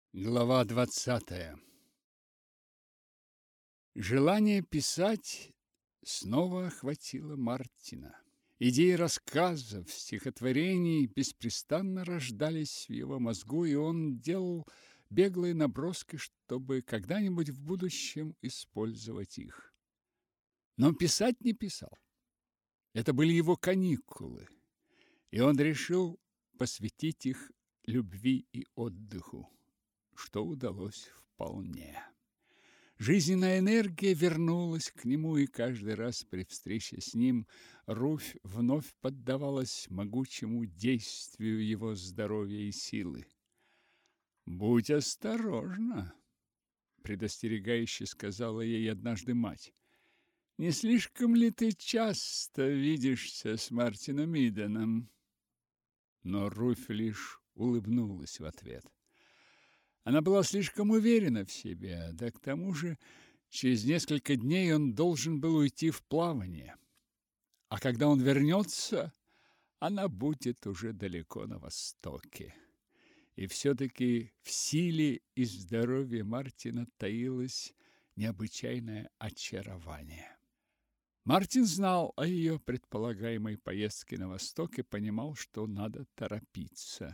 Глава 20. Желание писать снова охватило Мартина. Идеи рассказов, стихотворений беспрестанно рождались в его мозгу, и он делал беглые наброски, чтобы когда-нибудь в будущем использовать их. Но писать не писал. Это были его каникулы, и он решил посвятить их любви и отдыху, что удалось вполне. Жизненная энергия вернулась к нему, и каждый раз при встрече с ним Руфь вновь поддавалась могучему действию его здоровья и силы. «Будь осторожна», — предостерегающе сказала ей однажды мать. «Не слишком ли ты часто видишься с Мартином Иденом?» Но Руфь лишь улыбнулась в ответ. Она была слишком уверена в себе, да к тому же через несколько дней он должен был уйти в плавание. А когда он вернется, она будет уже далеко на востоке. И все-таки в силе и здоровье Мартина таилось необычайное очарование. Мартин знал о ее предполагаемой поездке на восток и понимал, что надо торопиться.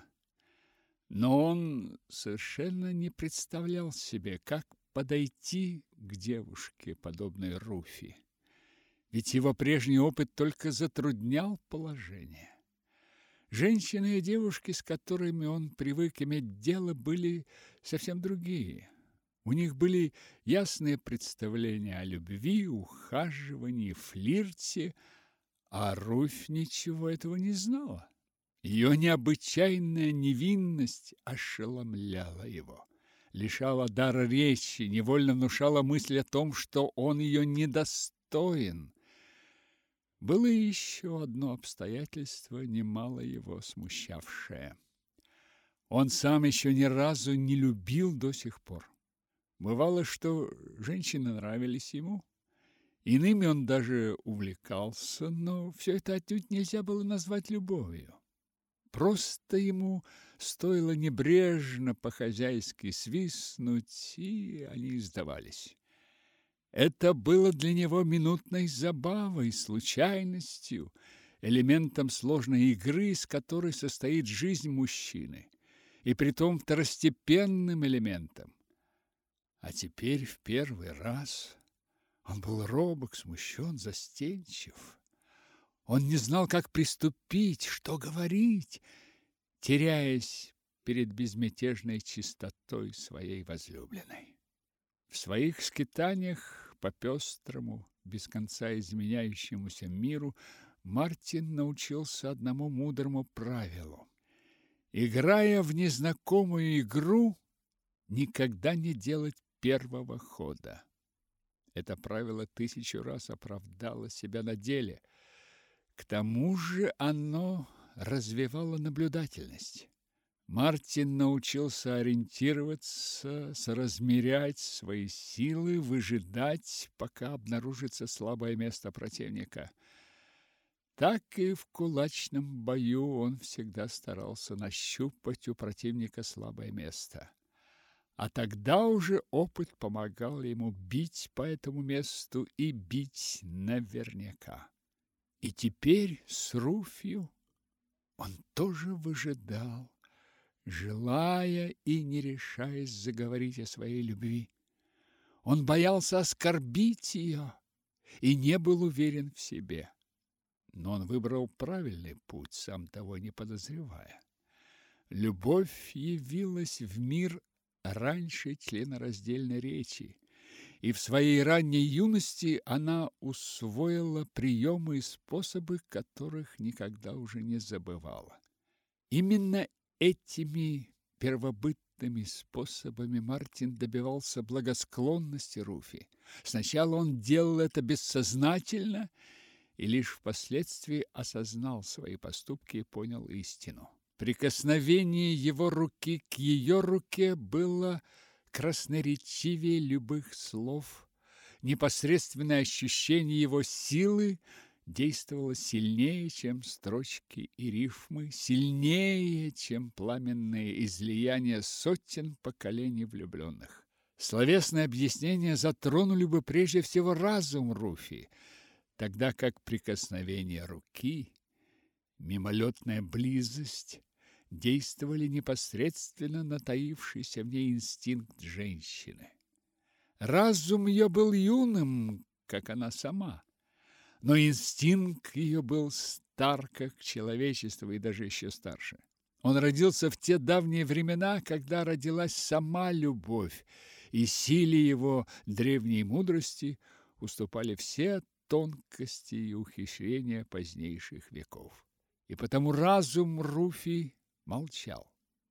Но он совершенно не представлял себе, как подойти к девушке, подобной Руфи. Ведь его прежний опыт только затруднял положение. Женщины и девушки, с которыми он привык иметь дело, были совсем другие. У них были ясные представления о любви, ухаживании, флирте, а Руфь ничего этого не знала. Ее необычайная невинность ошеломляла его, лишала дара речи, невольно внушала мысль о том, что он ее недостоин. Было еще одно обстоятельство, немало его смущавшее. Он сам еще ни разу не любил до сих пор. Бывало, что женщины нравились ему, иными он даже увлекался, но все это отнюдь нельзя было назвать любовью. Просто ему стоило небрежно по-хозяйски свистнуть, и они сдавались. Это было для него минутной забавой, случайностью, элементом сложной игры, из которой состоит жизнь мужчины, и притом второстепенным элементом. А теперь в первый раз он был робок, смущен, застенчив. Он не знал, как приступить, что говорить, теряясь перед безмятежной чистотой своей возлюбленной. В своих скитаниях по пестрому, без конца изменяющемуся миру Мартин научился одному мудрому правилу. Играя в незнакомую игру, никогда не делать первого хода. Это правило 1000 раз оправдало себя на деле. К тому же оно развивало наблюдательность. Мартин научился ориентироваться, соразмерять свои силы, выжидать, пока обнаружится слабое место противника. Так и в кулачном бою он всегда старался нащупать у противника слабое место. А тогда уже опыт помогал ему бить по этому месту и бить наверняка. И теперь с Руфью он тоже выжидал, желая и не решаясь заговорить о своей любви. Он боялся оскорбить ее и не был уверен в себе. Но он выбрал правильный путь, сам того не подозревая. Любовь явилась в мир раньше членораздельной речи, и в своей ранней юности она усвоила приемы и способы, которых никогда уже не забывала. Именно этими первобытными способами Мартин добивался благосклонности Руфи. Сначала он делал это бессознательно и лишь впоследствии осознал свои поступки и понял истину. Прикосновение его руки к ее руке было красноречивее любых слов. Непосредственное ощущение его силы действовала сильнее, чем строчки и рифмы, сильнее, чем пламенные излияния сотен поколений влюбленных. Словесные объяснения затронули бы прежде всего разум Руфи, тогда как прикосновение руки, мимолетная близость действовали непосредственно на таившийся в ней инстинкт женщины. Разум ее был юным, как она сама, но инстинкт ее был стар, как человечество, и даже еще старше. Он родился в те давние времена, когда родилась сама любовь, и силе его древней мудрости уступали все тонкости и ухищрения позднейших веков. И потому разум Руфи молчал.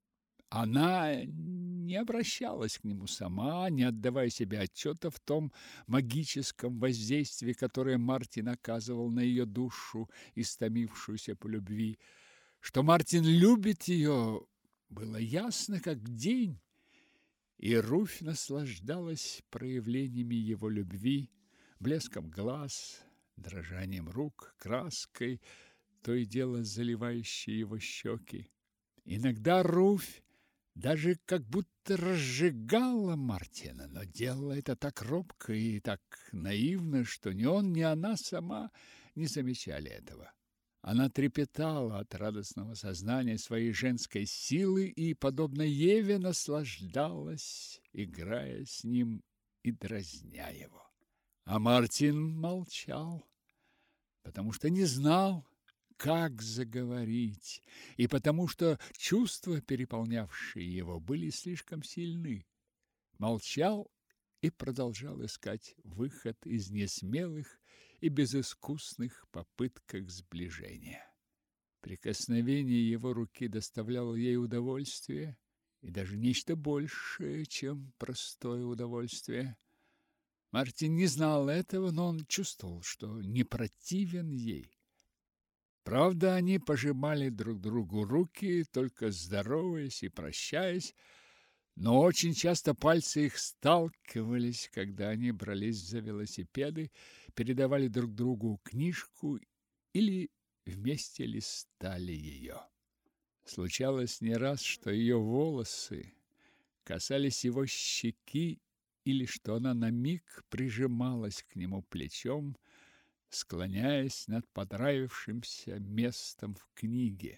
Она не обращалась к нему сама, не отдавая себе отчета в том магическом воздействии, которое Мартин оказывал на ее душу, истомившуюся по любви. Что Мартин любит ее, было ясно как день, и Руфь наслаждалась проявлениями его любви, блеском глаз, дрожанием рук, краской, то и дело заливающей его щеки. Иногда Руфь даже как будто разжигала Мартина, но делала это так робко и так наивно, что ни он, ни она сама не замечали этого. Она трепетала от радостного сознания своей женской силы и, подобно Еве, наслаждалась, играя с ним и дразня его. А Мартин молчал, потому что не знал, как заговорить, и потому что чувства, переполнявшие его, были слишком сильны. Молчал и продолжал искать выход из несмелых и безыскусных попытках сближения. Прикосновение его руки доставляло ей удовольствие, и даже нечто большее, чем простое удовольствие. Мартин не знал этого, но он чувствовал, что не противен ей. Правда, они пожимали друг другу руки, только здороваясь и прощаясь, но очень часто пальцы их сталкивались, когда они брались за велосипеды, передавали друг другу книжку или вместе листали ее. Случалось не раз, что ее волосы касались его щеки или что она на миг прижималась к нему плечом, склоняясь над понравившимся местом в книге.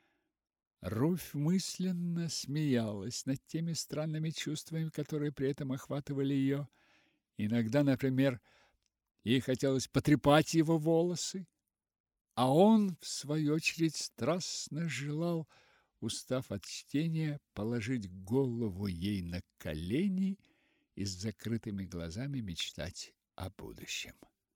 Руфь мысленно смеялась над теми странными чувствами, которые при этом охватывали ее. Иногда, например, ей хотелось потрепать его волосы, а он, в свою очередь, страстно желал, устав от чтения, положить голову ей на колени и с закрытыми глазами мечтать о будущем.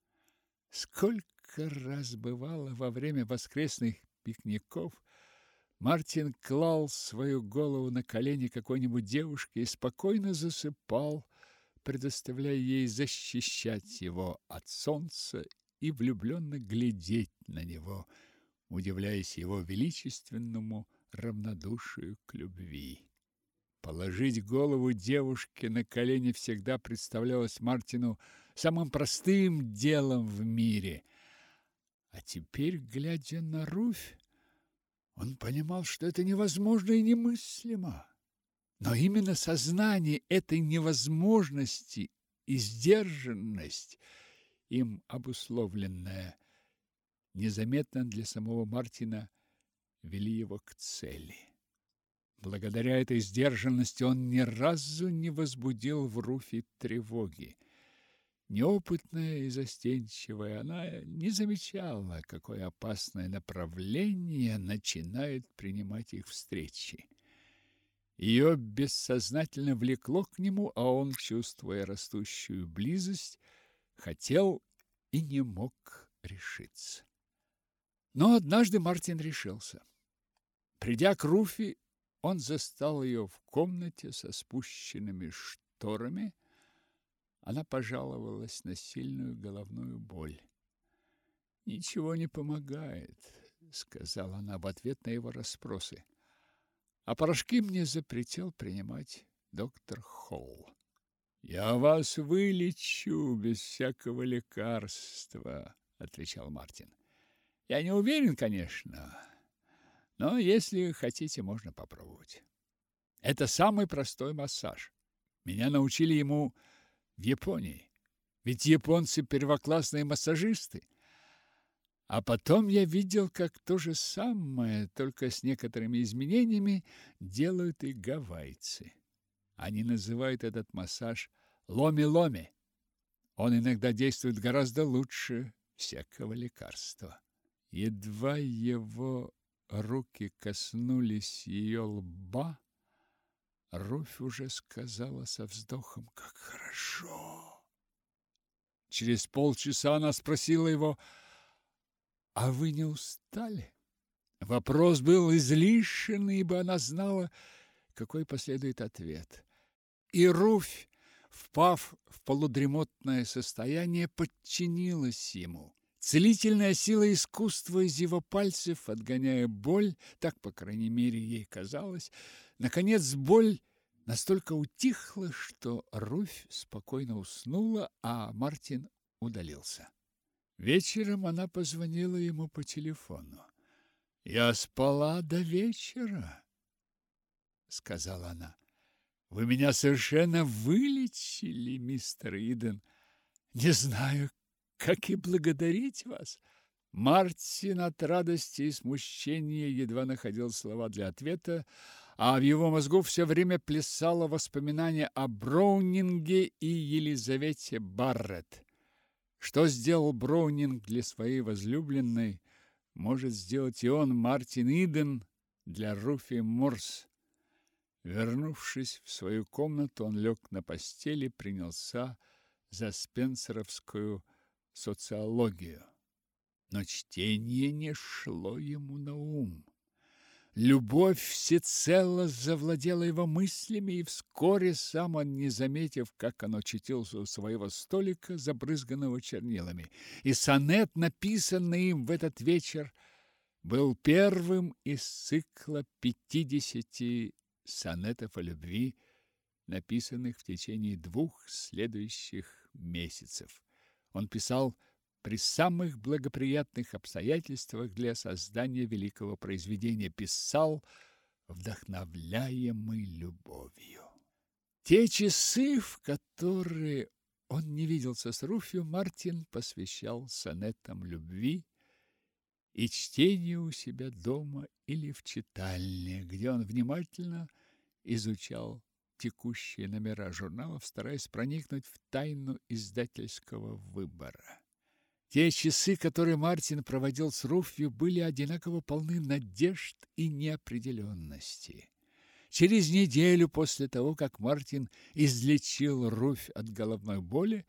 Сколько раз бывало во время воскресных пикников, Мартин клал свою голову на колени какой-нибудь девушки и спокойно засыпал, предоставляя ей защищать его от солнца и влюбленно глядеть на него, удивляясь его величественному равнодушию к любви. Положить голову девушки на колени всегда представлялось Мартину самым простым делом в мире. А теперь, глядя на Руфь, он понимал, что это невозможно и немыслимо. Но именно сознание этой невозможности и сдержанность, им обусловленная, незаметно для самого Мартина, вели его к цели. Благодаря этой сдержанности он ни разу не возбудил в Руфи тревоги. Неопытная и застенчивая, она не замечала, какое опасное направление начинает принимать их встречи. Ее бессознательно влекло к нему, а он, чувствуя растущую близость, хотел и не мог решиться. Но однажды Мартин решился. Придя к Руфи, он застал ее в комнате со спущенными шторами. Она пожаловалась на сильную головную боль. «Ничего не помогает», — сказала она в ответ на его расспросы. «А порошки мне запретил принимать доктор Холл». «Я вас вылечу без всякого лекарства», отвечал Мартин. Я не уверен, конечно, но если хотите, можно попробовать. Это самый простой массаж. Меня научили ему в Японии. Ведь японцы первоклассные массажисты. А потом я видел, как то же самое, только с некоторыми изменениями, делают и гавайцы. Они называют этот массаж ломи-ломи. Он иногда действует гораздо лучше всякого лекарства. Едва его руки коснулись ее лба, Руфь уже сказала со вздохом: «Как хорошо!» Через полчаса она спросила его: «А вы не устали?» Вопрос был излишен, ибо она знала, какой последует ответ. И Руфь, впав в полудремотное состояние, подчинилась ему. Целительная сила искусства из его пальцев, отгоняя боль, так, по крайней мере, ей казалось, наконец боль настолько утихла, что Руфь спокойно уснула, а Мартин удалился. Вечером она позвонила ему по телефону. «Я спала до вечера», — сказала она. «Вы меня совершенно вылечили, мистер Иден. Не знаю, как и благодарить вас». Мартин от радости и смущения едва находил слова для ответа, а в его мозгу все время плясало воспоминание о Броунинге и Елизавете Барретт. Что сделал Броунинг для своей возлюбленной, может сделать и он, Мартин Иден, для Руфи Морс. Вернувшись в свою комнату, он лег на постели и принялся за спенсеровскую социологию. Но чтение не шло ему на ум. Любовь всецело завладела его мыслями, и вскоре, сам он не заметив, как он очутился у своего столика, забрызганного чернилами. И сонет, написанный им в этот вечер, был первым из цикла 50 сонетов о любви, написанных в течение 2 следующих месяцев. Он писал при самых благоприятных обстоятельствах для создания великого произведения, писал, вдохновляемый любовью. Те часы, в которые он не виделся с Руфью, Мартин посвящал сонетам любви и чтению у себя дома или в читальне, где он внимательно изучал текущие номера журналов, стараясь проникнуть в тайну издательского выбора. Те часы, которые Мартин проводил с Руфью, были одинаково полны надежд и неопределенности. Через неделю после того, как Мартин излечил Руфь от головной боли,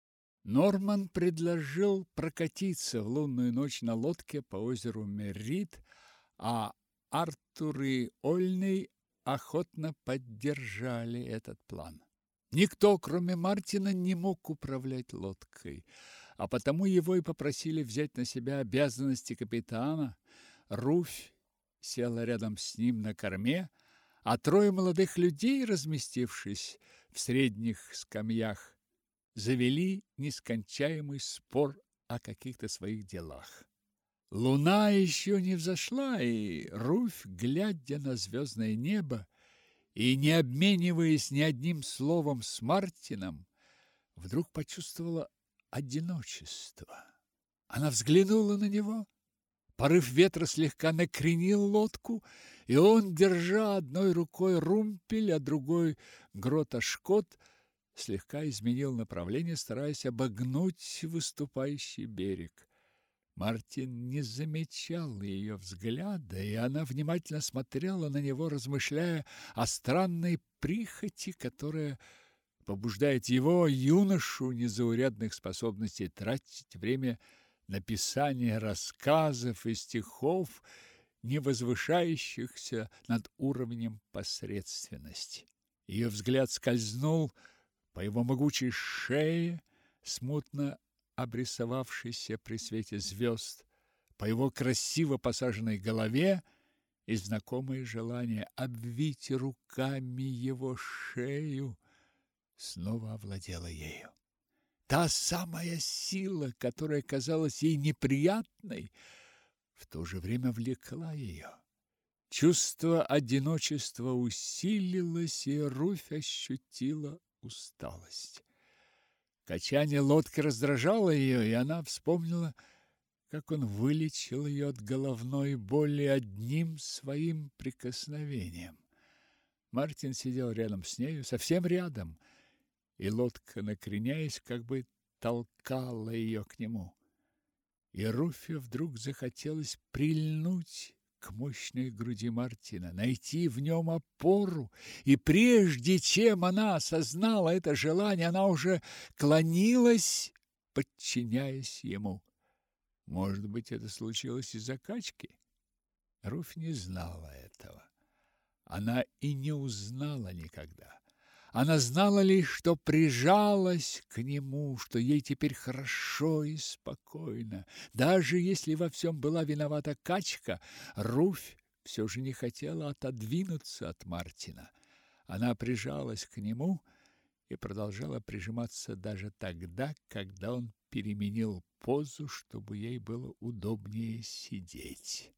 Норман предложил прокатиться в лунную ночь на лодке по озеру Меррид, а Артур и Ольней охотно поддержали этот план. Никто, кроме Мартина, не мог управлять лодкой, а потому его и попросили взять на себя обязанности капитана. Руфь села рядом с ним на корме, а 3 молодых людей, разместившись в средних скамьях, завели нескончаемый спор о каких-то своих делах. Луна еще не взошла, и Руфь, глядя на звездное небо и не обмениваясь ни одним словом с Мартином, вдруг почувствовала одиночество. Она взглянула на него. Порыв ветра слегка накренил лодку, и он, держа одной рукой румпель, а другой грот-а-шкот, слегка изменил направление, стараясь обогнуть выступающий берег. Мартин не замечал ее взгляда, и она внимательно смотрела на него, размышляя о странной прихоти, которая побуждает его, юношу незаурядных способностей, тратить время на писание рассказов и стихов, не возвышающихся над уровнем посредственности. Ее взгляд скользнул по его могучей шее, смутно обрисовавшейся при свете звезд, по его красиво посаженной голове, и знакомое желание обвить руками его шею снова овладело ею. та самая сила, которая казалась ей неприятной, в то же время влекла ее. Чувство одиночества усилилось, и Руфь ощутила усталость. Качание лодки раздражало ее, и она вспомнила, как он вылечил ее от головной боли одним своим прикосновением. Мартин сидел рядом с нею, совсем рядом, и лодка, накреняясь, как бы толкала ее к нему. И Руфе вдруг захотелось прильнуть к мощной груди Мартина, найти в нем опору, и прежде чем она осознала это желание, она уже клонилась, подчиняясь ему. Может быть, это случилось из-за качки? Руфь не знала этого. Она и не узнала никогда. Она знала лишь, что прижалась к нему, что ей теперь хорошо и спокойно. Даже если во всем была виновата качка, Руфь все же не хотела отодвинуться от Мартина. Она прижалась к нему и продолжала прижиматься даже тогда, когда он переменил позу, чтобы ей было удобнее сидеть.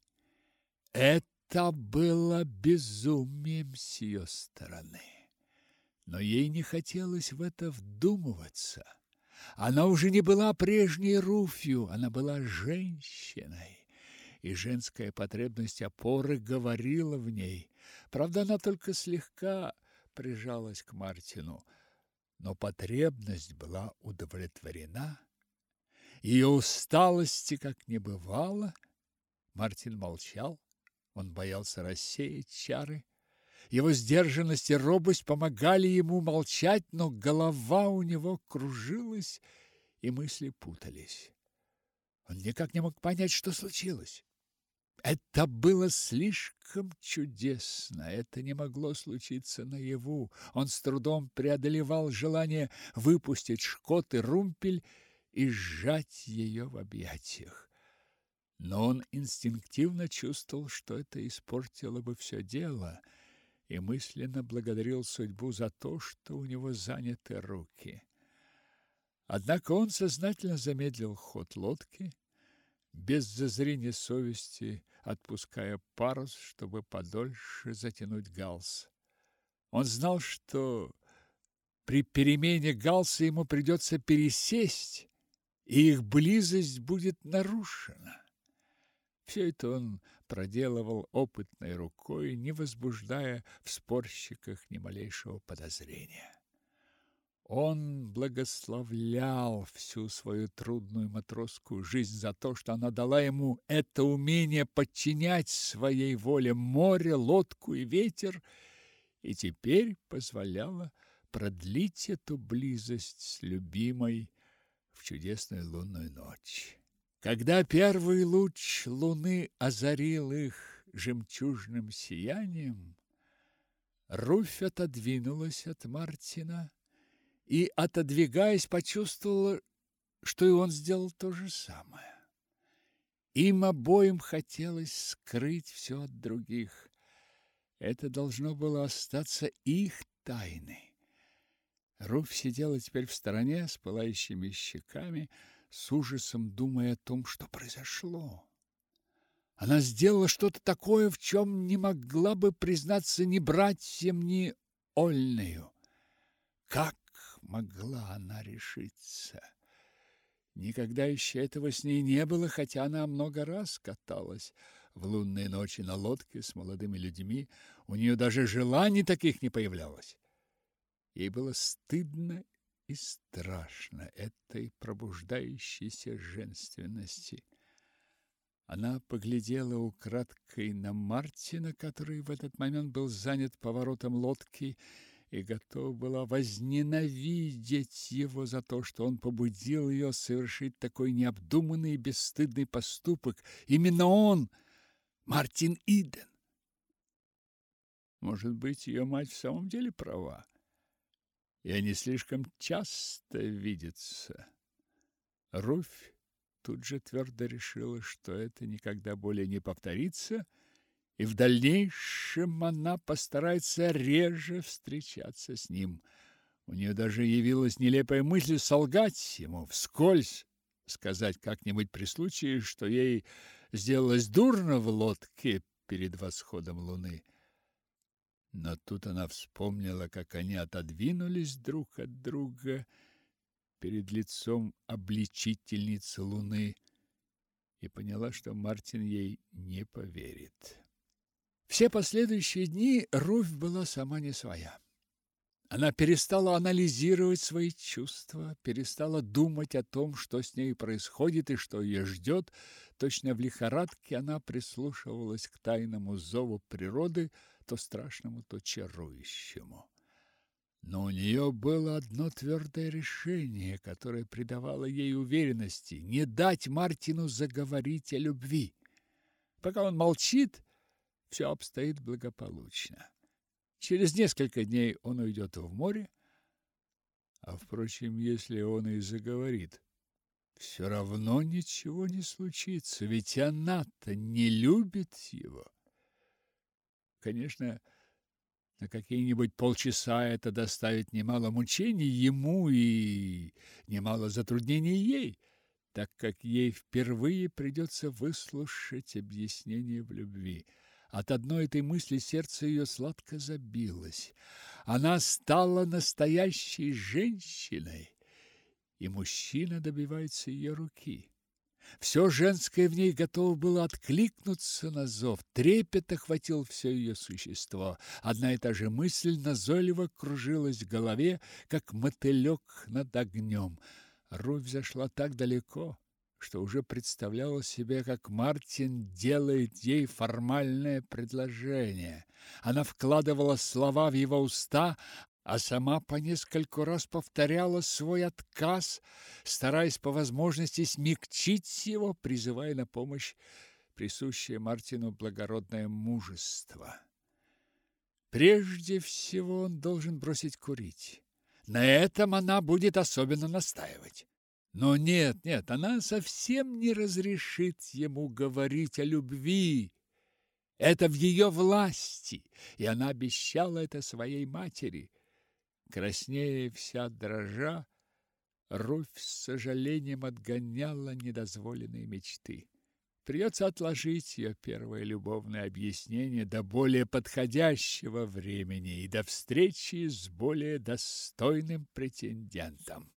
Это было безумием с ее стороны. Но ей не хотелось в это вдумываться. Она уже не была прежней Руфью, она была женщиной, и женская потребность опоры говорила в ней. Правда, она только слегка прижалась к Мартину, но потребность была удовлетворена. Ее усталости как не бывало. Мартин молчал, он боялся рассеять чары. Его сдержанность и робость помогали ему молчать, но голова у него кружилась, и мысли путались. Он никак не мог понять, что случилось. Это было слишком чудесно, это не могло случиться наяву. Он с трудом преодолевал желание выпустить Шкот и Румпель и сжать ее в объятиях. Но он инстинктивно чувствовал, что это испортило бы все дело, и мысленно благодарил судьбу за то, что у него заняты руки. Однако он сознательно замедлил ход лодки, без зазрения совести отпуская парус, чтобы подольше затянуть галс. Он знал, что при перемене галса ему придется пересесть, и их близость будет нарушена. Все это он проделывал опытной рукой, не возбуждая в спорщиках ни малейшего подозрения. Он благословлял всю свою трудную матросскую жизнь за то, что она дала ему это умение подчинять своей воле море, лодку и ветер, и теперь позволяла продлить эту близость с любимой в чудесную лунную ночь. Когда первый луч луны озарил их жемчужным сиянием, Руфь отодвинулась от Мартина и, отодвигаясь, почувствовала, что и он сделал то же самое. Им обоим хотелось скрыть все от других. Это должно было остаться их тайной. Руфь сидела теперь в стороне с пылающими щеками, с ужасом думая о том, что произошло. Она сделала что-то такое, в чем не могла бы признаться ни братьям, ни Ольнею. Как могла она решиться? Никогда еще этого с ней не было, хотя она много раз каталась в лунные ночи на лодке с молодыми людьми. У нее даже желаний таких не появлялось. Ей было стыдно и страшно этой пробуждающейся женственности. Она поглядела украдкой на Мартина, который в этот момент был занят поворотом лодки, и готова была возненавидеть его за то, что он побудил ее совершить такой необдуманный и бесстыдный поступок. Именно он, Мартин Иден. Может быть, ее мать в самом деле права, и они слишком часто видятся. Руфь тут же твердо решила, что это никогда более не повторится, и в дальнейшем она постарается реже встречаться с ним. У нее даже явилась нелепая мысль солгать ему, вскользь сказать как-нибудь при случае, что ей сделалось дурно в лодке перед восходом луны. Но тут она вспомнила, как они отодвинулись друг от друга перед лицом обличительницы луны, и поняла, что Мартин ей не поверит. Все последующие дни Руфь была сама не своя. Она перестала анализировать свои чувства, перестала думать о том, что с ней происходит и что ее ждет. Точно в лихорадке она прислушивалась к тайному зову природы, то страшному, то чарующему. Но у нее было одно твердое решение, которое придавало ей уверенности: не дать Мартину заговорить о любви. Пока он молчит, все обстоит благополучно. Через несколько дней он уйдет в море, а, впрочем, если он и заговорит, все равно ничего не случится, ведь она-то не любит его. Конечно, на какие-нибудь полчаса это доставит немало мучений ему и немало затруднений ей, так как ей впервые придется выслушать объяснение в любви. От одной этой мысли сердце ее сладко забилось. Она стала настоящей женщиной, и мужчина добивается ее руки. Все женское в ней готово было откликнуться на зов. Трепет охватил все ее существо. Одна и та же мысль назойливо кружилась в голове, как мотылек над огнем. Руфь зашла так далеко, что уже представляла себе, как Мартин делает ей формальное предложение. Она вкладывала слова в его уста, а сама по нескольку раз повторяла свой отказ, стараясь по возможности смягчить его, призывая на помощь присущее Мартину благородное мужество. Прежде всего он должен бросить курить. На этом она будет особенно настаивать. Но нет, она совсем не разрешит ему говорить о любви. Это в ее власти, и она обещала это своей матери. Краснея вся дрожа, Руфь с сожалением отгоняла недозволенные мечты. Придется отложить ее первое любовное объяснение до более подходящего времени и до встречи с более достойным претендентом.